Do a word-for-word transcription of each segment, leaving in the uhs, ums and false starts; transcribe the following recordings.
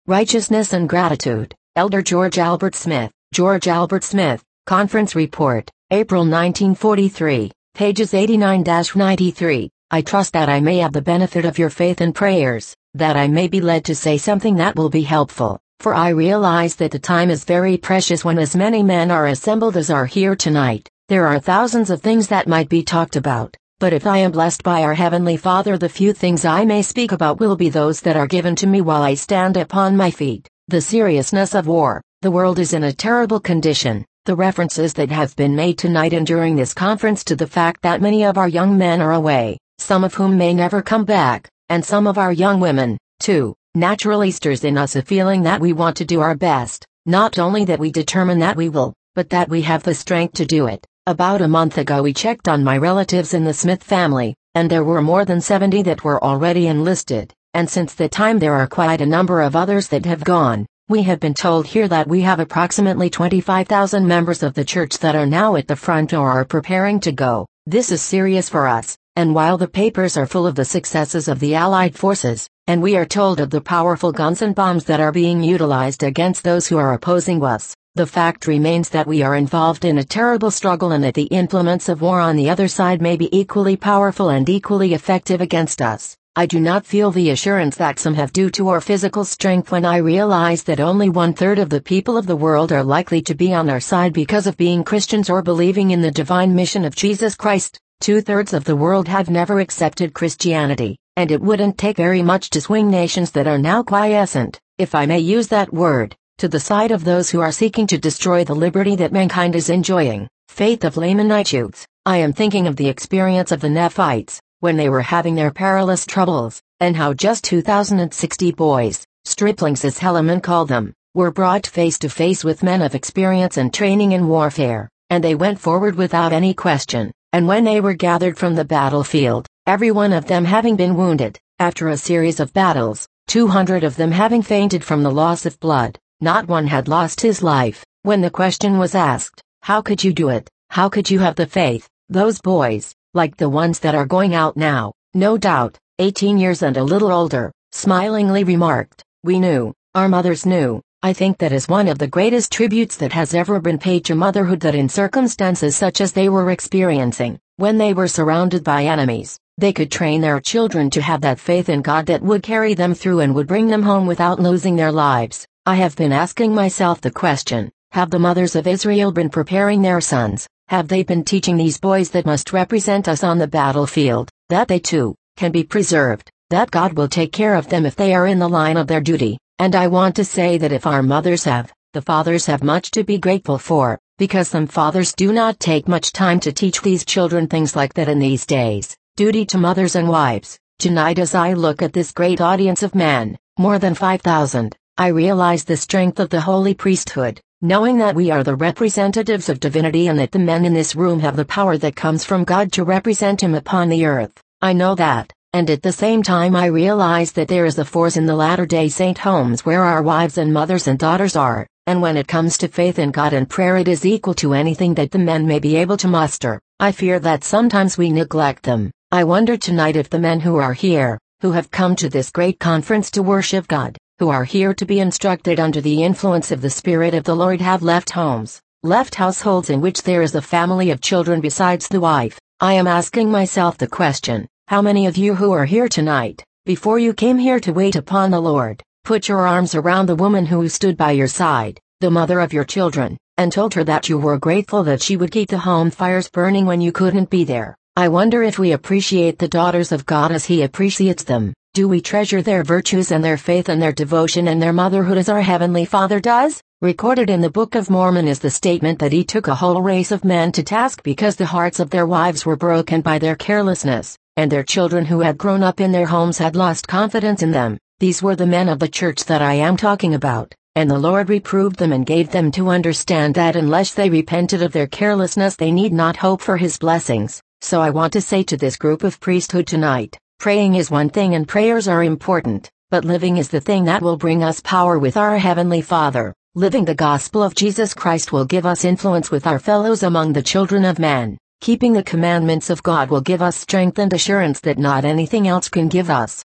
Righteousness and Gratitude. Elder George Albert Smith. George Albert Smith, Conference Report, April nineteen forty-three, pages eighty-nine to ninety-three. I trust that I may have the benefit of your faith and prayers, that I may be led to say something that will be helpful, for I realize that the time is very precious when as many men are assembled as are here tonight. There are thousands of things that might be talked about, but if I am blessed by our Heavenly Father, the few things I may speak about will be those that are given to me while I stand upon my feet. The seriousness of war. The world is in a terrible condition. The references that have been made tonight and during this conference to the fact that many of our young men are away, some of whom may never come back, and some of our young women, too, naturally stirs in us a feeling that we want to do our best, not only that we determine that we will, but that we have the strength to do it. About a month ago we checked on my relatives in the Smith family, and there were more than seventy that were already enlisted, and since that time there are quite a number of others that have gone. We have been told here that we have approximately twenty-five thousand members of the church that are now at the front or are preparing to go. This is serious for us, and while the papers are full of the successes of the Allied forces, and we are told of the powerful guns and bombs that are being utilized against those who are opposing us, the fact remains that we are involved in a terrible struggle and that the implements of war on the other side may be equally powerful and equally effective against us. I do not feel the assurance that some have due to our physical strength when I realize that only one-third of the people of the world are likely to be on our side because of being Christians or believing in the divine mission of Jesus Christ. Two-thirds of the world have never accepted Christianity, and it wouldn't take very much to swing nations that are now quiescent, if I may use that word, to the side of those who are seeking to destroy the liberty that mankind is enjoying. Faith of Lamanites youths. I am thinking of the experience of the Nephites, when they were having their perilous troubles, and how just two thousand sixty boys, striplings as Helaman called them, were brought face to face with men of experience and training in warfare, and they went forward without any question, and when they were gathered from the battlefield, every one of them having been wounded, after a series of battles, two hundred of them having fainted from the loss of blood, not one had lost his life. When the question was asked, how could you do it, how could you have the faith, those boys, like the ones that are going out now, no doubt, eighteen years and a little older, smilingly remarked, we knew, our mothers knew. I think that is one of the greatest tributes that has ever been paid to motherhood, that in circumstances such as they were experiencing, when they were surrounded by enemies, they could train their children to have that faith in God that would carry them through and would bring them home without losing their lives. I have been asking myself the question, have the mothers of Israel been preparing their sons? Have they been teaching these boys that must represent us on the battlefield, that they too can be preserved, that God will take care of them if they are in the line of their duty? And I want to say that if our mothers have, the fathers have much to be grateful for, because some fathers do not take much time to teach these children things like that in these days. Duty to mothers and wives. Tonight as I look at this great audience of men, more than five thousand, I realize the strength of the holy priesthood, knowing that we are the representatives of divinity and that the men in this room have the power that comes from God to represent Him upon the earth. I know that, and at the same time I realize that there is a force in the Latter-day Saint homes where our wives and mothers and daughters are, and when it comes to faith in God and prayer it is equal to anything that the men may be able to muster. I fear that sometimes we neglect them. I wonder tonight if the men who are here, who have come to this great conference to worship God, who are here to be instructed under the influence of the Spirit of the Lord, have left homes, left households in which there is a family of children besides the wife. I am asking myself the question, how many of you who are here tonight, before you came here to wait upon the Lord, put your arms around the woman who stood by your side, the mother of your children, and told her that you were grateful that she would keep the home fires burning when you couldn't be there? I wonder if we appreciate the daughters of God as He appreciates them. Do we treasure their virtues and their faith and their devotion and their motherhood as our Heavenly Father does? Recorded in the Book of Mormon is the statement that He took a whole race of men to task because the hearts of their wives were broken by their carelessness, and their children who had grown up in their homes had lost confidence in them. These were the men of the church that I am talking about, and the Lord reproved them and gave them to understand that unless they repented of their carelessness they need not hope for His blessings. So I want to say to this group of priesthood tonight, praying is one thing and prayers are important, but living is the thing that will bring us power with our Heavenly Father. Living the gospel of Jesus Christ will give us influence with our fellows among the children of men. Keeping the commandments of God will give us strength and assurance that not anything else can give us.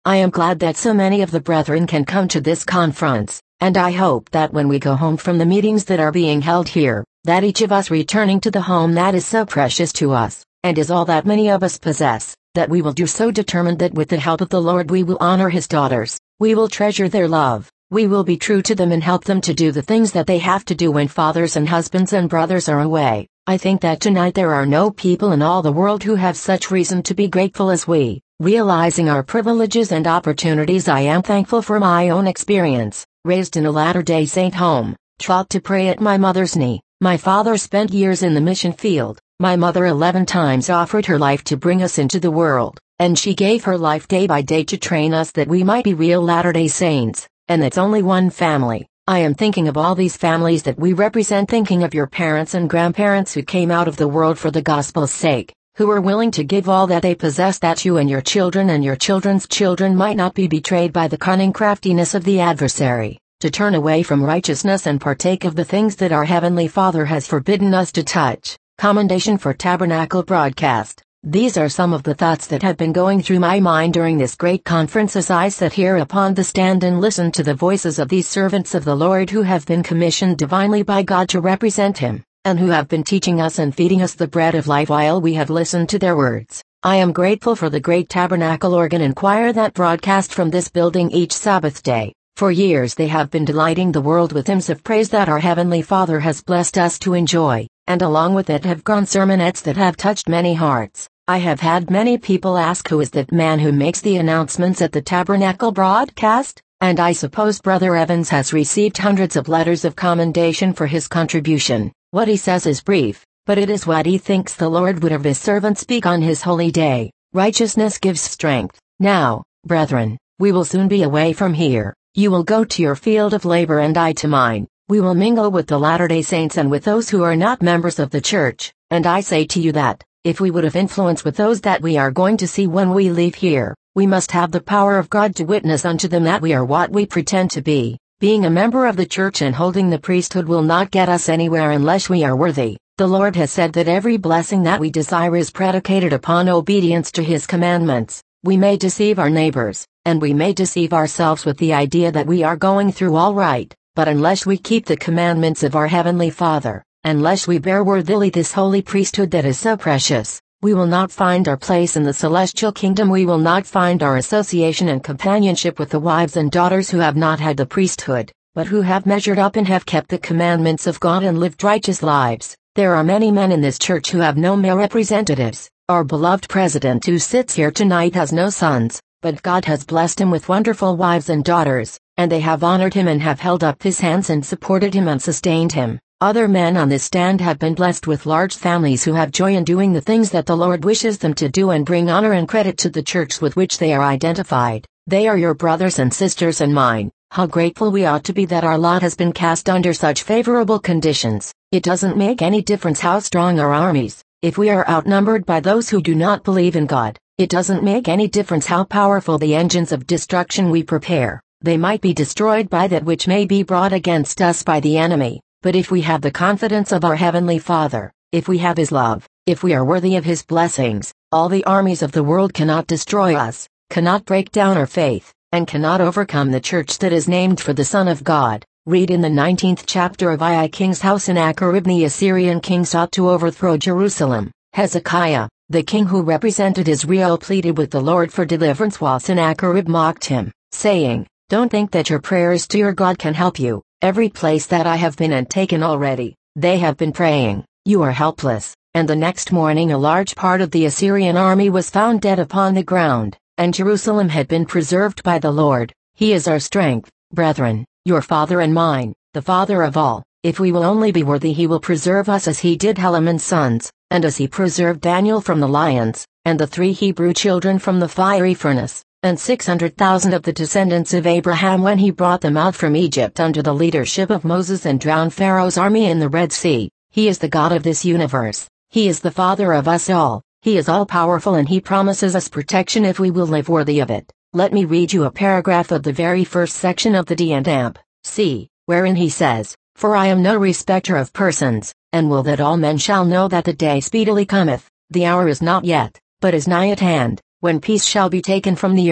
I am glad that so many of the brethren can come to this conference, and I hope that when we go home from the meetings that are being held here, that each of us returning to the home that is so precious to us, and is all that many of us possess, that we will do so determined that with the help of the Lord we will honor his daughters, we will treasure their love, we will be true to them and help them to do the things that they have to do when fathers and husbands and brothers are away. I think that tonight there are no people in all the world who have such reason to be grateful as we. Realizing our privileges and opportunities, I am thankful for my own experience. Raised in a Latter-day Saint home, taught to pray at my mother's knee. My father spent years in the mission field. My mother eleven times offered her life to bring us into the world, and she gave her life day by day to train us that we might be real Latter-day Saints. And that's only one family. I am thinking of all these families that we represent, thinking of your parents and grandparents who came out of the world for the gospel's sake, who were willing to give all that they possessed that you and your children and your children's children might not be betrayed by the cunning craftiness of the adversary, to turn away from righteousness and partake of the things that our Heavenly Father has forbidden us to touch. Commendation for Tabernacle Broadcast. These are some of the thoughts that have been going through my mind during this great conference as I sat here upon the stand and listened to the voices of these servants of the Lord who have been commissioned divinely by God to represent Him, and who have been teaching us and feeding us the bread of life while we have listened to their words. I am grateful for the great Tabernacle organ and choir that broadcast from this building each Sabbath day. For years they have been delighting the world with hymns of praise that our Heavenly Father has blessed us to enjoy, and along with it have gone sermonettes that have touched many hearts. I have had many people ask who is that man who makes the announcements at the Tabernacle Broadcast, and I suppose Brother Evans has received hundreds of letters of commendation for his contribution. What he says is brief, but it is what he thinks the Lord would have his servant speak on his holy day. Righteousness gives strength. Now, brethren, we will soon be away from here. You will go to your field of labor and I to mine. We will mingle with the Latter-day Saints and with those who are not members of the church, and I say to you that, if we would have influence with those that we are going to see when we leave here, we must have the power of God to witness unto them that we are what we pretend to be. Being a member of the church and holding the priesthood will not get us anywhere unless we are worthy. The Lord has said that every blessing that we desire is predicated upon obedience to His commandments. We may deceive our neighbors, and we may deceive ourselves with the idea that we are going through all right, but unless we keep the commandments of our Heavenly Father, unless we bear worthily this holy priesthood that is so precious, we will not find our place in the celestial kingdom. We will not find our association and companionship with the wives and daughters who have not had the priesthood, but who have measured up and have kept the commandments of God and lived righteous lives. There are many men in this church who have no male representatives. Our beloved president who sits here tonight has no sons, but God has blessed him with wonderful wives and daughters, and they have honored him and have held up his hands and supported him and sustained him. Other men on this stand have been blessed with large families who have joy in doing the things that the Lord wishes them to do and bring honor and credit to the church with which they are identified. They are your brothers and sisters and mine. How grateful we ought to be that our lot has been cast under such favorable conditions. It doesn't make any difference how strong our armies, if we are outnumbered by those who do not believe in God. It doesn't make any difference how powerful the engines of destruction we prepare. They might be destroyed by that which may be brought against us by the enemy. But if we have the confidence of our Heavenly Father, if we have His love, if we are worthy of His blessings, all the armies of the world cannot destroy us, cannot break down our faith, and cannot overcome the church that is named for the Son of God. Read in the nineteenth chapter of Ai King's house in Acharib, the Assyrian king sought to overthrow Jerusalem. Hezekiah, the king who represented Israel, pleaded with the Lord for deliverance while Sennacherib mocked him, saying, "Don't think that your prayers to your God can help you. Every place that I have been and taken already, they have been praying. You are helpless." And the next morning a large part of the Assyrian army was found dead upon the ground, and Jerusalem had been preserved by the Lord. He is our strength, brethren, your Father and mine, the Father of all. If we will only be worthy, He will preserve us as He did Helaman's sons, and as He preserved Daniel from the lions, and the three Hebrew children from the fiery furnace, and six hundred thousand of the descendants of Abraham when He brought them out from Egypt under the leadership of Moses and drowned Pharaoh's army in the Red Sea. He is the God of this universe. He is the Father of us all. He is all-powerful, and He promises us protection if we will live worthy of it. Let me read you a paragraph of the very first section of the D and Amp C, wherein He says, "For I am no respecter of persons, and will that all men shall know that the day speedily cometh, the hour is not yet, but is nigh at hand, when peace shall be taken from the earth,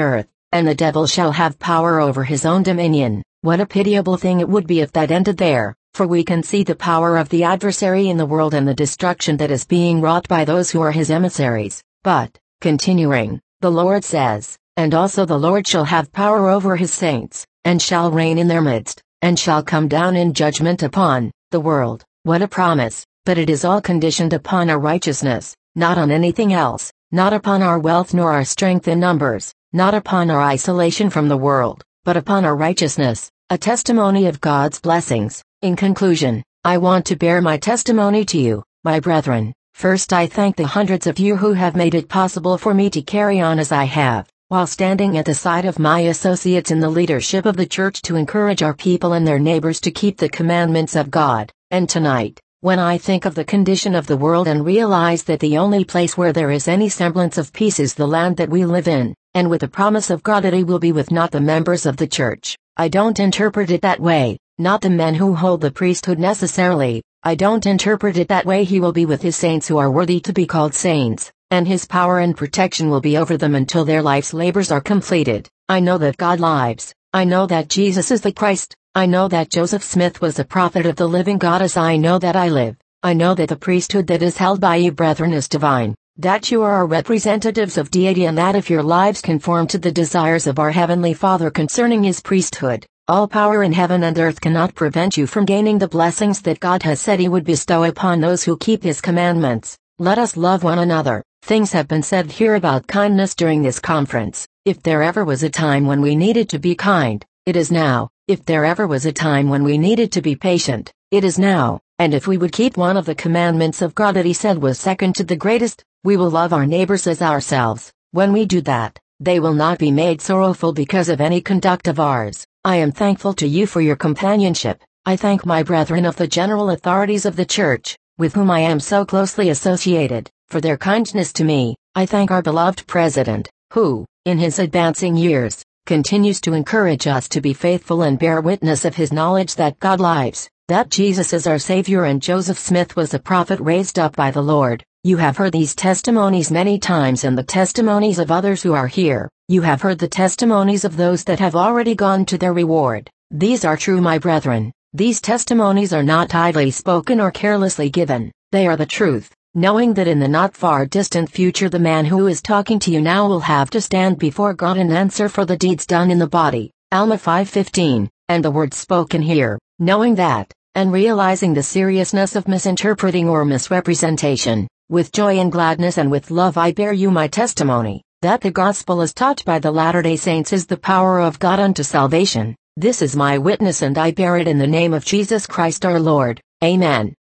and the devil shall have power over his own dominion. What a pitiable thing it would be if that ended there, for we can see the power of the adversary in the world and the destruction that is being wrought by those who are his emissaries. But, continuing, the Lord says, and also the Lord shall have power over his saints, and shall reign in their midst, and shall come down in judgment upon the world. What a promise! But it is all conditioned upon our righteousness, not on anything else, not upon our wealth nor our strength in numbers, not upon our isolation from the world, but upon our righteousness, a testimony of God's blessings. In conclusion, I want to bear my testimony to you, my brethren. First, I thank the hundreds of you who have made it possible for me to carry on as I have, while standing at the side of my associates in the leadership of the church to encourage our people and their neighbors to keep the commandments of God. And tonight, when I think of the condition of the world and realize that the only place where there is any semblance of peace is the land that we live in, and with the promise of God that He will be with not the members of the church, I don't interpret it that way, not the men who hold the priesthood necessarily. I don't interpret it that way. He will be with His saints who are worthy to be called saints, and His power and protection will be over them until their life's labors are completed. I know that God lives. I know that Jesus is the Christ. I know that Joseph Smith was a prophet of the living God, as I know that I live. I know that the priesthood that is held by you brethren is divine, that you are representatives of deity, and that if your lives conform to the desires of our Heavenly Father concerning His priesthood, all power in heaven and earth cannot prevent you from gaining the blessings that God has said He would bestow upon those who keep His commandments. Let us love one another. Things have been said here about kindness during this conference. If there ever was a time when we needed to be kind, it is now. If there ever was a time when we needed to be patient, it is now. And if we would keep one of the commandments of God that He said was second to the greatest, we will love our neighbors as ourselves. When we do that, they will not be made sorrowful because of any conduct of ours. I am thankful to you for your companionship. I thank my brethren of the general authorities of the church, with whom I am so closely associated, for their kindness to me. I thank our beloved President, who, in his advancing years, continues to encourage us to be faithful and bear witness of his knowledge that God lives, that Jesus is our Savior, and Joseph Smith was a prophet raised up by the Lord. You have heard these testimonies many times, and the testimonies of others who are here. You have heard the testimonies of those that have already gone to their reward. These are true, my brethren. These testimonies are not idly spoken or carelessly given. They are the truth, knowing that in the not far distant future the man who is talking to you now will have to stand before God and answer for the deeds done in the body. Alma five fifteen, and the words spoken here. Knowing that, and realizing the seriousness of misinterpreting or misrepresentation, with joy and gladness and with love I bear you my testimony, that the gospel as taught by the Latter-day Saints is the power of God unto salvation. This is my witness, and I bear it in the name of Jesus Christ our Lord. Amen.